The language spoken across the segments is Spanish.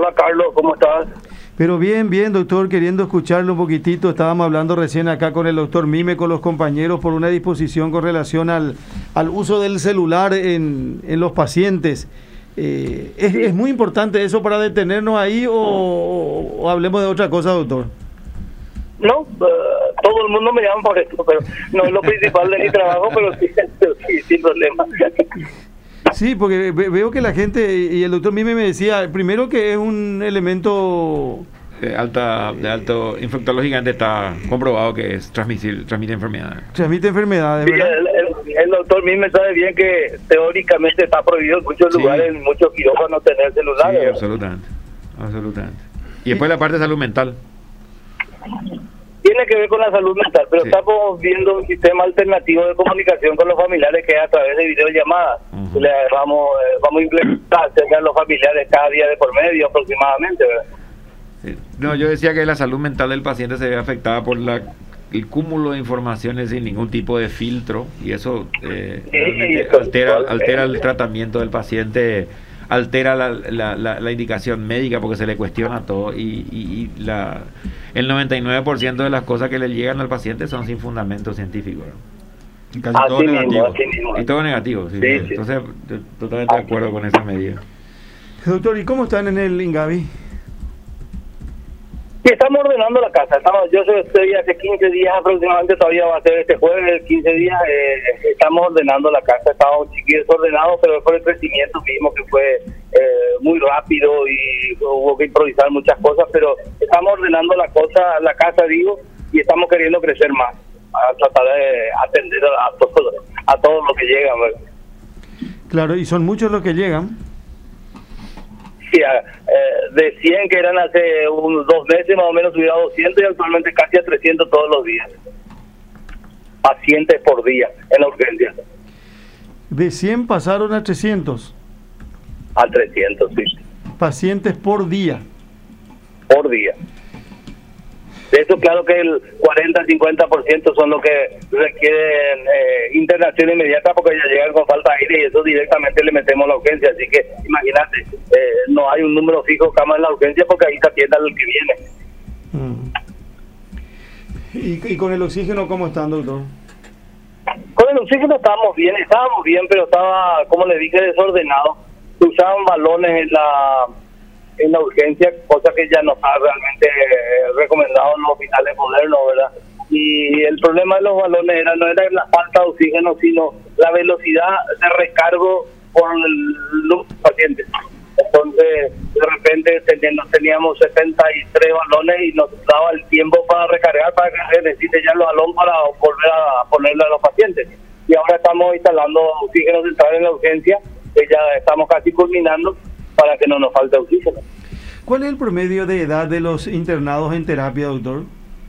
Hola Carlos, ¿cómo estás? Pero bien, bien, doctor, queriendo escucharlo un poquitito. Estábamos hablando recién acá con el doctor Mime, con los compañeros, por una disposición con relación al uso del celular en los pacientes. ¿Es muy importante eso para detenernos ahí o hablemos de otra cosa, doctor? No, todo el mundo me llama por esto, pero no es lo principal de mi trabajo, pero sí, sin problema. Sí, porque veo que la gente, y el doctor Mime me decía, primero que es un elemento de alto, infectológicamente está comprobado que es transmite enfermedades. Transmite enfermedades, Sí, ¿verdad? el doctor Mime sabe bien que teóricamente está prohibido en muchos lugares, en muchos quirófanos tener celulares. Sí, absolutamente. Y después la parte de salud mental. Tiene que ver con la salud mental, pero estamos viendo un sistema alternativo de comunicación con los familiares que es a través de videollamadas. Vamos a implementar a los familiares cada día de por medio aproximadamente, ¿verdad? Sí. No, yo decía que la salud mental del paciente se ve afectada por el cúmulo de informaciones sin ningún tipo de filtro, y eso altera el tratamiento del paciente, altera la indicación médica porque se le cuestiona todo, y el 99% de las cosas que le llegan al paciente son sin fundamento científico, ¿no? Casi todo negativo. Y todo negativo, sí. Entonces, totalmente de acuerdo con esa medida. Doctor, ¿y cómo están en el Ingavi? Sí, estamos ordenando la casa. Yo estoy hace 15 días aproximadamente, todavía va a ser este jueves, 15 días, estamos ordenando la casa. Estábamos chiquillos ordenados, pero es por el crecimiento mismo que fue muy rápido y hubo que improvisar muchas cosas, pero estamos ordenando la casa, digo, y estamos queriendo crecer más, a tratar de atender a todo lo que llega, ¿verdad? Claro, y son muchos los que llegan. Sí, de 100 que eran hace unos 2 meses más o menos, hubiera 200 y actualmente casi a 300 todos los días. Pacientes por día en la urgencia. De 100 pasaron a 300. A 300, sí. Pacientes por día. Por día. De eso, claro que el 40-50% son los que requieren internación inmediata porque ya llegan con falta de aire y eso directamente le metemos a la urgencia. Así que imagínate, no hay un número fijo de camas en la urgencia porque ahí se atiende al que viene. ¿Y con el oxígeno cómo están, doctor? Con el oxígeno estábamos bien, pero estaba, como le dije, desordenado. Se usaban balones en la urgencia, cosa que ya no está realmente recomendado en los hospitales modernos, ¿verdad? Y el problema de los balones no era la falta de oxígeno, sino la velocidad de recargo por los pacientes. Entonces, de repente teníamos 73 balones y nos daba el tiempo para recargar, para que se necesite ya los balones para volver a ponerle a los pacientes. Y ahora estamos instalando oxígeno central en la urgencia, que ya estamos casi culminando, para que no nos falte oxígeno. ¿Cuál es el promedio de edad de los internados en terapia, doctor?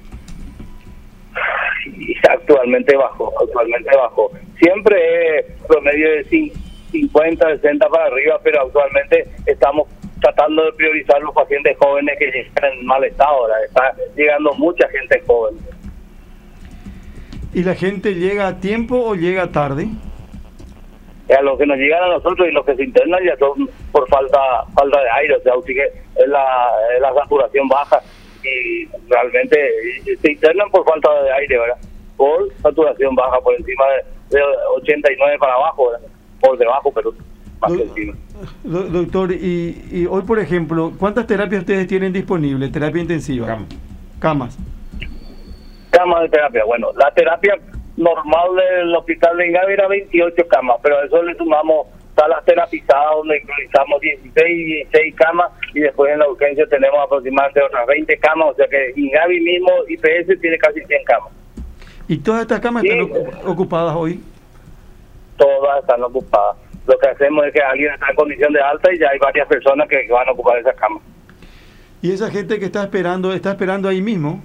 Actualmente bajo. Siempre es promedio de 50, 60 para arriba, pero actualmente estamos tratando de priorizar los pacientes jóvenes que llegan en mal estado. Ahora está llegando mucha gente joven. ¿Y la gente llega a tiempo o llega tarde? A los que nos llegan a nosotros y los que se internan ya son por falta de aire, o sea, la saturación baja y realmente se internan por falta de aire, ¿verdad? Por saturación baja, por encima de 89 para abajo, ¿verdad? Por debajo, pero más encima. Doctor, y hoy, por ejemplo, ¿cuántas terapias ustedes tienen disponibles? Terapia intensiva. Camas de terapia. Bueno, la terapia normal del hospital de Ingavi era 28 camas, pero a eso le sumamos salas terapizadas donde utilizamos 16 camas y después en la urgencia tenemos aproximadamente otras 20 camas, o sea que Ingavi mismo, IPS, tiene casi 100 camas. ¿Y todas estas camas están ocupadas hoy? Todas están ocupadas. Lo que hacemos es que alguien está en condición de alta y ya hay varias personas que van a ocupar esas camas. ¿Y esa gente que está esperando ahí mismo?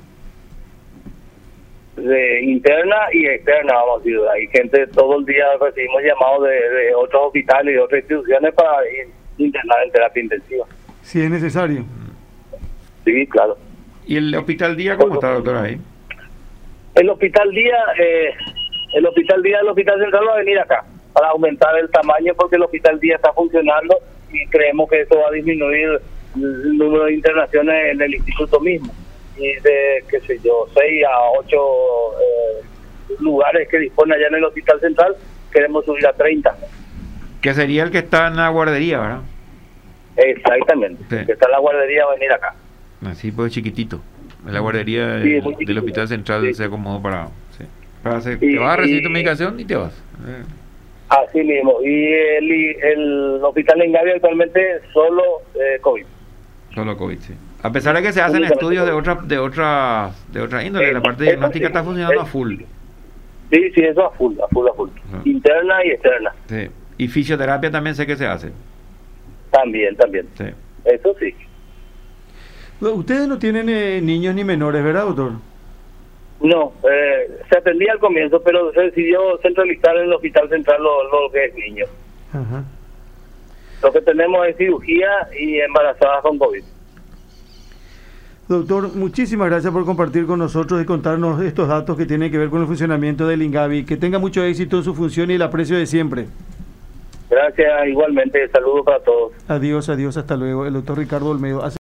De interna y externa, vamos a decir. Hay gente, todo el día recibimos llamados de otros hospitales y de otras instituciones para ir internar en terapia intensiva. Si es necesario. Sí, claro. ¿Y el hospital día cómo está, doctora, ahí? El hospital día del hospital central va a venir acá para aumentar el tamaño porque el hospital día está funcionando y creemos que eso va a disminuir el número de internaciones en el instituto mismo. Y de, qué sé yo, 6 a 8 lugares que dispone allá en el Hospital Central, queremos subir a 30. Que sería el que está en la guardería, ¿verdad? Exactamente. Sí. Que está en la guardería va a venir acá. Así pues chiquitito. En la guardería Sí, del Hospital Central sí. se acomodó para hacer, te vas a recibir tu medicación y te vas. Así mismo. Y el Hospital Ingavi actualmente solo COVID. Solo COVID, sí. A pesar de que se hacen estudios de otra índole, la parte diagnóstica está funcionando a full. Sí, eso a full. Interna y externa. Sí. Y fisioterapia también sé que se hace. También. Sí. Eso sí. Ustedes no tienen niños ni menores, ¿verdad, doctor? No, se atendía al comienzo, pero se decidió centralizar en el Hospital Central lo que es niños. Ajá. Lo que tenemos es cirugía y embarazadas con COVID. Doctor, muchísimas gracias por compartir con nosotros y contarnos estos datos que tienen que ver con el funcionamiento del Ingavi. Que tenga mucho éxito en su función y el aprecio de siempre. Gracias, igualmente. Saludos para todos. Adiós, hasta luego. El doctor Ricardo Olmedo.